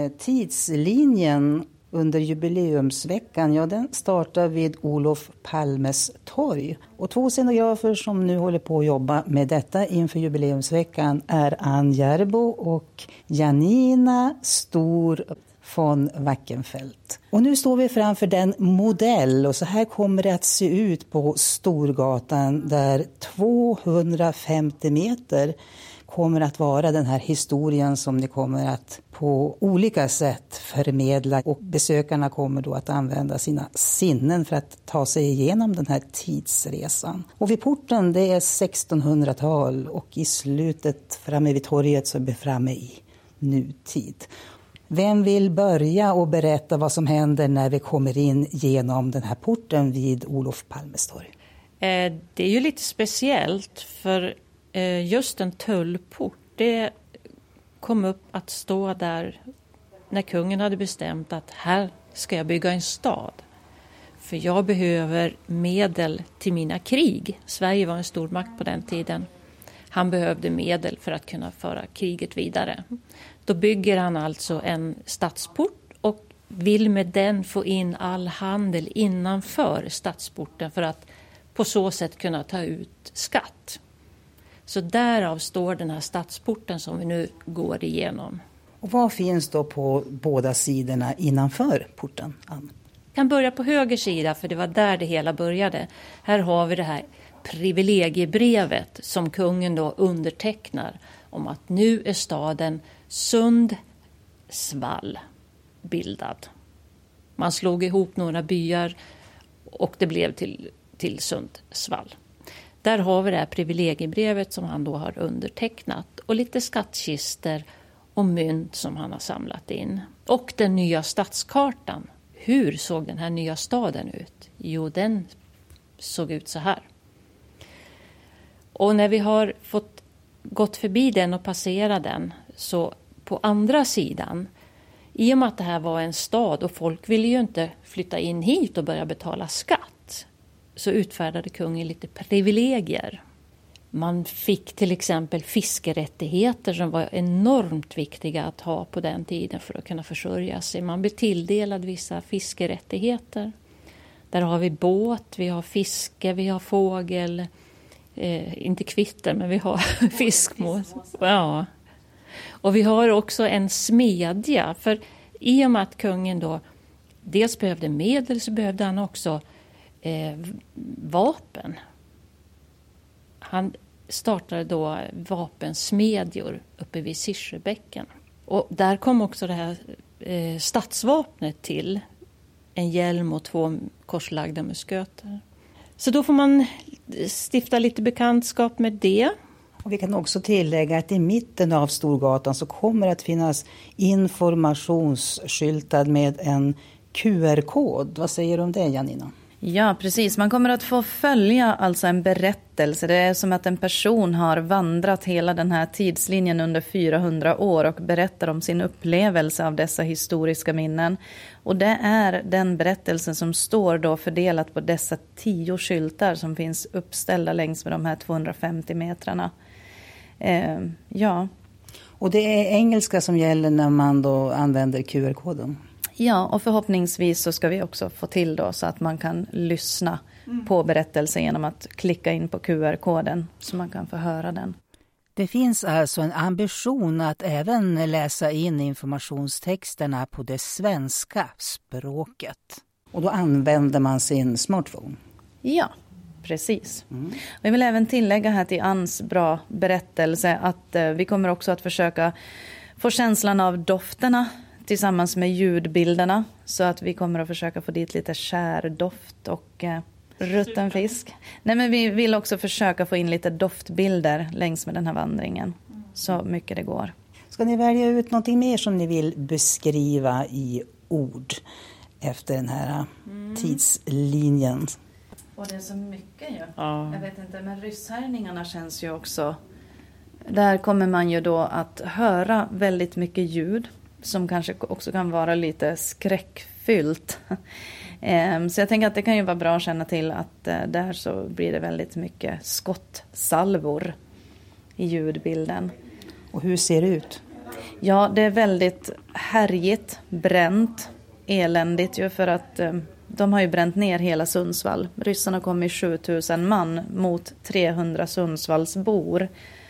tidslinjen under jubileumsveckan, ja, den startar vid Olof Palmes torg. Och 2 scenografer som nu håller på att jobba med detta inför jubileumsveckan är Ann Järbo och Janina Stor von Wackenfeldt. Och nu står vi framför den modell, och så här kommer det att se ut på Storgatan, där 250 meter kommer att vara den här historien som ni kommer att på olika sätt förmedla, och besökarna kommer då att använda sina sinnen för att ta sig igenom den här tidsresan. Och vid porten, det är 1600-tal, och i slutet framme vid torget så är vi framme i nutid. Vem vill börja och berätta vad som händer när vi kommer in genom den här porten vid Olof Palmes torg? Det är ju lite speciellt, för just en tullport, det kom upp att stå där när kungen hade bestämt att här ska jag bygga en stad. För jag behöver medel till mina krig. Sverige var en stor makt på den tiden. Han behövde medel för att kunna föra kriget vidare. Då bygger han alltså en stadsport och vill med den få in all handel innanför stadsporten för att på så sätt kunna ta ut skatt. Så därav står den här stadsporten som vi nu går igenom. Och vad finns då på båda sidorna innanför porten, Ann? Jag kan börja på höger sida, för det var där det hela började. Här har vi det här privilegiebrevet som kungen då undertecknar om att nu är staden Sundsvall bildad. Man slog ihop några byar och det blev till Sundsvall. Där har vi det här privilegiebrevet som han då har undertecknat, och lite skattkister och mynt som han har samlat in. Och den nya stadskartan. Hur såg den här nya staden ut? Jo, den såg ut så här. Och när vi har gått förbi den och passerat den, så på andra sidan, i och med att det här var en stad och folk ville ju inte flytta in hit och börja betala skatt, så utfärdade kungen lite privilegier. Man fick till exempel fiskerättigheter som var enormt viktiga att ha på den tiden för att kunna försörja sig. Man blev tilldelad vissa fiskerättigheter. Där har vi båt, vi har fiske, vi har fågel, inte kvitter, men vi har fiskmås. Ja. Och vi har också en smedja, för i och med att kungen då dels behövde medel, så behövde han också vapen. Han startade då vapensmedjor uppe vid Sirsebäcken. Och där kom också det här stadsvapnet till. En hjälm och 2 korslagda musköter. Så då får man stifta lite bekantskap med det. Och vi kan också tillägga att i mitten av Storgatan så kommer det att finnas informationsskyltad med en QR-kod. Vad säger du om det, Janina? Ja, precis. Man kommer att få följa alltså en berättelse. Det är som att en person har vandrat hela den här tidslinjen under 400 år och berättar om sin upplevelse av dessa historiska minnen. Och det är den berättelsen som står då fördelat på dessa 10 skyltar som finns uppställda längs med de här 250 metrarna. Ja. Och det är engelska som gäller när man då använder QR-koden? Ja, och förhoppningsvis så ska vi också få till då så att man kan lyssna på berättelsen genom att klicka in på QR-koden så man kan få höra den. Det finns alltså en ambition att även läsa in informationstexterna på det svenska språket. Och då använder man sin smartphone. Ja, precis. Vi vill även tillägga här till Anns bra berättelse att vi kommer också att försöka få känslan av dofterna tillsammans med ljudbilderna, så att vi kommer att försöka få dit lite skärdoft och rutten fisk. Nej, men vi vill också försöka få in lite doftbilder längs med den här vandringen, så mycket det går. Ska ni välja ut någonting mer som ni vill beskriva i ord efter den här tidslinjen? Och det är så mycket ju. Ja. Jag vet inte, men rysshärningarna känns ju också. Där kommer man ju då att höra väldigt mycket ljud som kanske också kan vara lite skräckfyllt. Så jag tänker att det kan ju vara bra att känna till att där så blir det väldigt mycket skottsalvor i ljudbilden. Och hur ser det ut? Ja, det är väldigt härjigt, bränt, eländigt ju för att de har ju bränt ner hela Sundsvall. Ryssarna kom i 7000 man mot 300 Sundsvallsbor.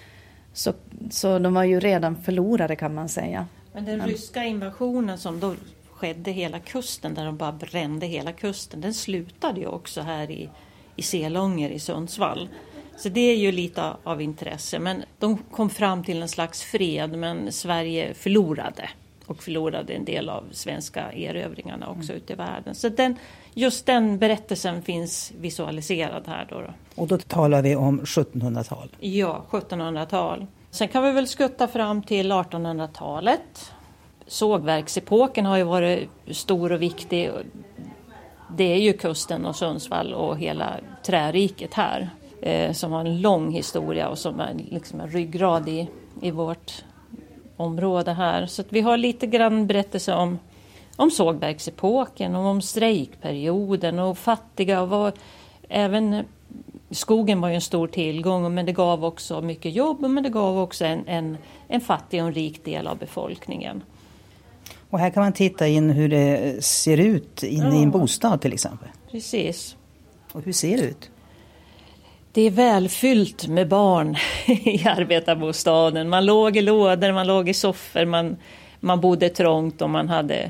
Så de var ju redan förlorade kan man säga. Men den ryska invasionen som då skedde hela kusten, där de bara brände hela kusten, den slutade ju också här i Selånger i Sundsvall. Så det är ju lite av intresse. Men de kom fram till en slags fred, men Sverige förlorade en del av svenska erövringarna också ute i världen. Så just den berättelsen finns visualiserad här då. Och då talar vi om 1700-tal. Ja, 1700-tal. Sen kan vi väl skutta fram till 1800-talet. Sågverksepoken har ju varit stor och viktig. Det är ju kusten och Sundsvall och hela träriket här. Som har en lång historia och som är liksom en ryggrad i vårt område här. Så att vi har lite grann berättelse om sågverksepoken och om strejkperioden och fattiga. Och även skogen var ju en stor tillgång, men det gav också mycket jobb, men det gav också en fattig och en rik del av befolkningen. Och här kan man titta in hur det ser ut inne i en bostad till exempel. Precis. Och hur ser det ut? Det är välfyllt med barn i arbetarbostaden. Man låg i lådor, man låg i soffor, man bodde trångt och man hade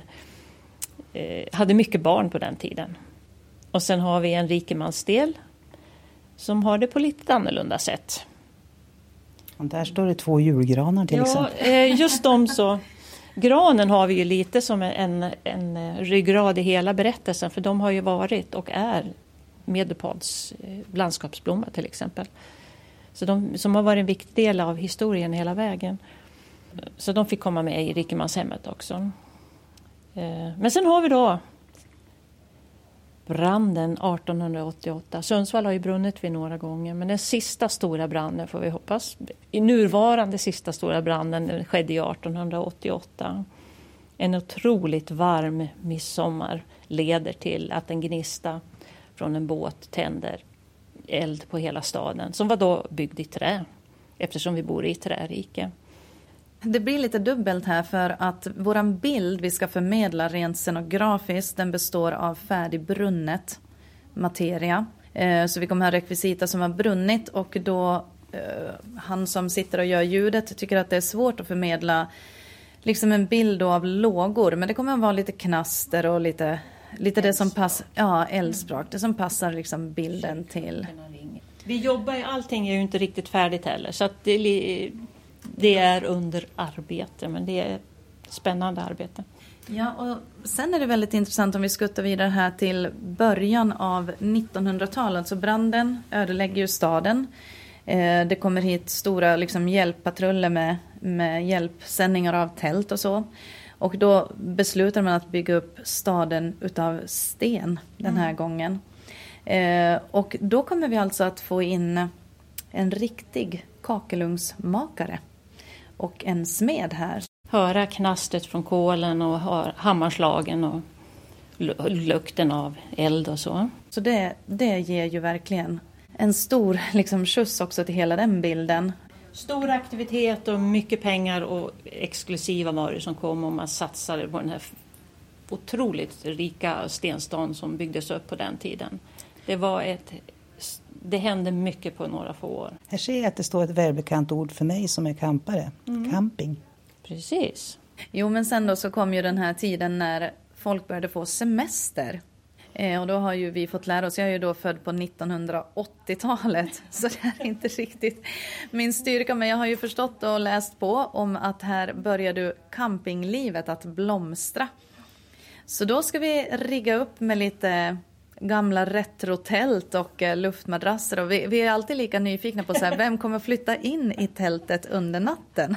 mycket barn på den tiden. Och sen har vi en rikemansdel som har det på lite annorlunda sätt. Och där står det 2 julgranar till exempel. Just de så. Granen har vi ju lite som en ryggrad i hela berättelsen, för de har ju varit och är Medelpads landskapsblomma till exempel. Så de som har varit en viktig del av historien hela vägen. Så de fick komma med i rikemanshemmet också. Men sen har vi då branden 1888. Sundsvall har ju brunnit vid några gånger, men den sista stora branden får vi hoppas. I nuvarande sista stora branden skedde ju 1888. En otroligt varm midsommar leder till att en gnista från en båt tänder eld på hela staden, som var då byggd i trä, eftersom vi bor i ett trärike. Det blir lite dubbelt här för att våran bild vi ska förmedla rent scenografiskt, den består av färdigbrunnet materia. Så vi kommer ha rekvisita som har brunnit, och då han som sitter och gör ljudet tycker att det är svårt att förmedla liksom en bild av lågor, men det kommer att vara lite knaster och lite det som passar, eldsprak, det som passar liksom bilden till. Vi jobbar, allting är ju inte riktigt färdigt heller, så att det är under arbete, men det är spännande arbete. Ja, och sen är det väldigt intressant om vi skuttar vidare här till början av 1900-talet. Så branden ödelägger ju staden. Det kommer hit stora liksom hjälppatruller med hjälpsändningar av tält och så. Och då beslutar man att bygga upp staden utav sten den här gången. Och då kommer vi alltså att få in en riktig kakelugnsmakare och en smed här. Höra knastret från kolen och hammarslagen och lukten av eld och så. Så det ger ju verkligen en stor liksom skjuts också till hela den bilden. Stor aktivitet och mycket pengar och exklusiva varor som kom, och man satsade på den här otroligt rika stenstan som byggdes upp på den tiden. Det hände mycket på några få år. Här ser jag att det står ett välbekant ord för mig som är campare. Camping. Precis. Jo, men sen då så kom ju den här tiden när folk började få semester. Och då har ju vi fått lära oss, jag är ju då född på 1980-talet, så det är inte riktigt min styrka. Men jag har ju förstått och läst på om att här började campinglivet att blomstra. Så då ska vi rigga upp med lite gamla retrotält och luftmadrasser. Och vi är alltid lika nyfikna på så här, vem kommer flytta in i tältet under natten?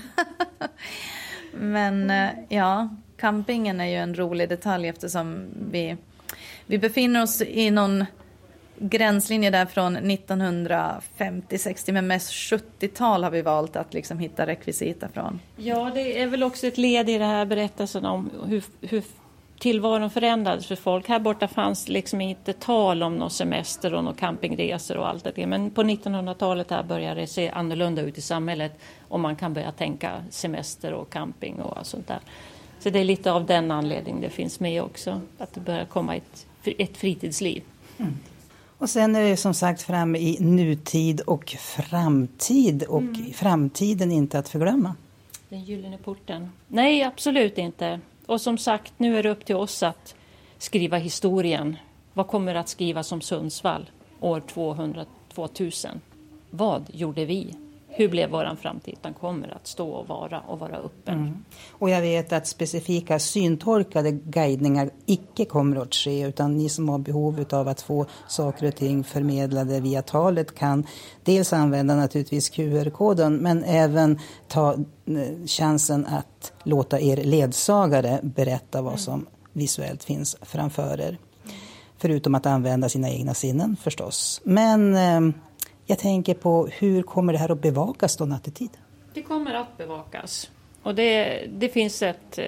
Men ja, campingen är ju en rolig detalj eftersom vi befinner oss i någon gränslinje där från 1950-60, men mest 70-tal har vi valt att liksom hitta rekvisita från. Ja, det är väl också ett led i det här berättelsen om hur tillvaron förändrades för folk. Här borta fanns liksom inte tal om någon semester och någon campingresor och allt det. Men på 1900-talet här började det se annorlunda ut i samhället. Och man kan börja tänka semester och camping och sånt där. Så det är lite av den anledningen det finns med också. Att det börjar komma ett fritidsliv. Mm. Och sen är det som sagt framme i nutid och framtid. Och framtiden inte att förglömma. Den gyllene porten. Nej, absolut inte. Och som sagt, nu är det upp till oss att skriva historien. Vad kommer att skrivas om Sundsvall år 2000? Vad gjorde vi? Hur blev våran framtid? Den kommer att stå och vara öppen. Mm. Och jag vet att specifika syntolkade guidningar icke kommer att ske. Utan ni som har behov av att få saker och ting förmedlade via talet kan dels använda naturligtvis QR-koden. Men även ta chansen att låta er ledsagare berätta vad som visuellt finns framför er. Förutom att använda sina egna sinnen förstås. Men jag tänker på hur kommer det här att bevakas då nattetid? Det kommer att bevakas. Och det finns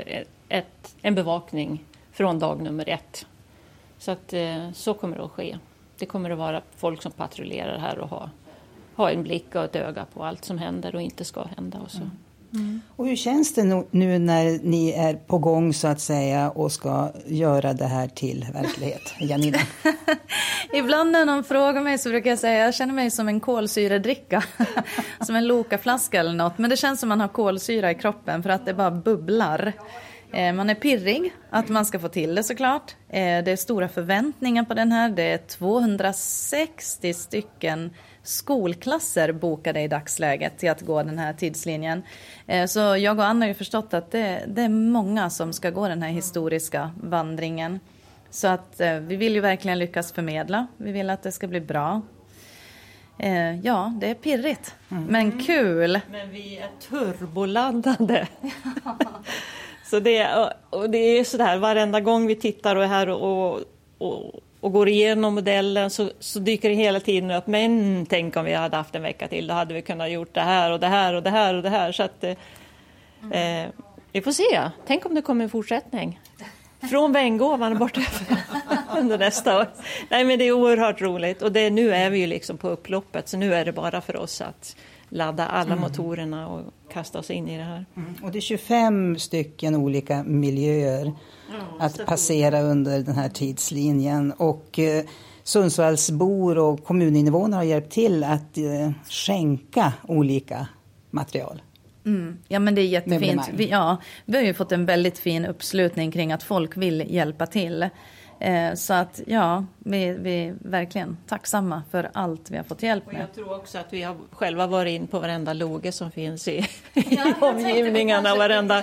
en bevakning från dag nummer 1. Så att så kommer det att ske. Det kommer att vara folk som patrullerar här och ha en blick och ett öga på allt som händer och inte ska hända. Och så. Mm. Och hur känns det nu när ni är på gång så att säga och ska göra det här till verklighet? Janina? Ibland när någon frågar mig så brukar jag säga jag känner mig som en kolsyredricka. Som en Loka-flaska eller något. Men det känns som man har kolsyra i kroppen för att det bara bubblar. Man är pirrig att man ska få till det såklart. Det är stora förväntningar på den här. Det är 260 stycken skolklasser bokade i dagsläget till att gå den här tidslinjen. Så jag och Anna har ju förstått att det är många som ska gå den här historiska vandringen. Så att vi vill ju verkligen lyckas förmedla. Vi vill att det ska bli bra. Ja, det är pirrigt. Men kul. Men vi är turboladdade. Så det är sådär, varenda gång vi tittar och är här och går igenom modellen så dyker det hela tiden upp. Men tänk om vi hade haft en vecka till, då hade vi kunnat gjort det här och det här och det här och det här. Så att vi får se. Tänk om det kommer en fortsättning. Från Vänngåvan bort under nästa år. Nej, men det är oerhört roligt. Och nu är vi ju liksom på upploppet. Så nu är det bara för oss att ladda alla motorerna och kasta oss in i det här. Och det är 25 stycken olika miljöer att passera under den här tidslinjen. Och Sundsvallsbor och kommuninvånare har hjälpt till att skänka olika material. Ja, men det är jättefint. Vi har ju fått en väldigt fin uppslutning kring att folk vill hjälpa till. Så att vi är verkligen tacksamma för allt vi har fått hjälp med. Och jag tror också att vi har själva varit in på varenda loge som finns i omgivningarna. Varenda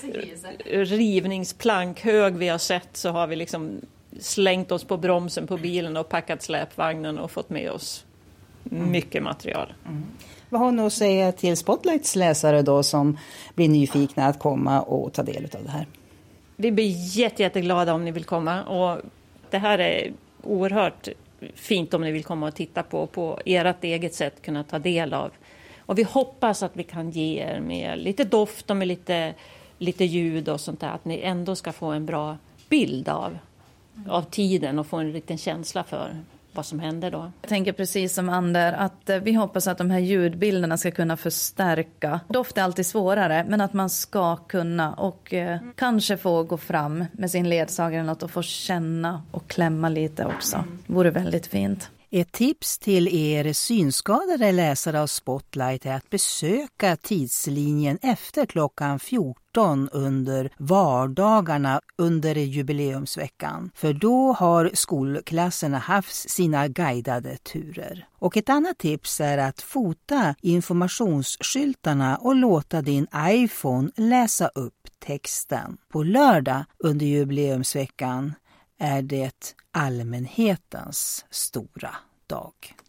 rivningsplankhög vi har sett så har vi liksom slängt oss på bromsen på bilen och packat släpvagnen och fått med oss mycket material. Vad har ni att säga till Spotlights läsare då som blir nyfikna att komma och ta del av det här? Vi blir jätteglada om ni vill komma, och det här är oerhört fint om ni vill komma och titta på ert eget sätt kunna ta del av. Och vi hoppas att vi kan ge er med lite doft och med lite ljud och sånt där, att ni ändå ska få en bra bild av tiden och få en liten känsla för vad som händer då. Jag tänker precis som Ander att vi hoppas att de här ljudbilderna ska kunna förstärka. Doft är alltid svårare, men att man ska kunna och kanske få gå fram med sin ledsagare eller något och få känna och klämma lite också. Det vore väldigt fint. Ett tips till er synskadade läsare av Spotlight är att besöka tidslinjen efter klockan 14 under vardagarna under jubileumsveckan. För då har skolklasserna haft sina guidade turer. Och ett annat tips är att fota informationsskyltarna och låta din iPhone läsa upp texten. På lördag under jubileumsveckan är det allmänhetens stora dag.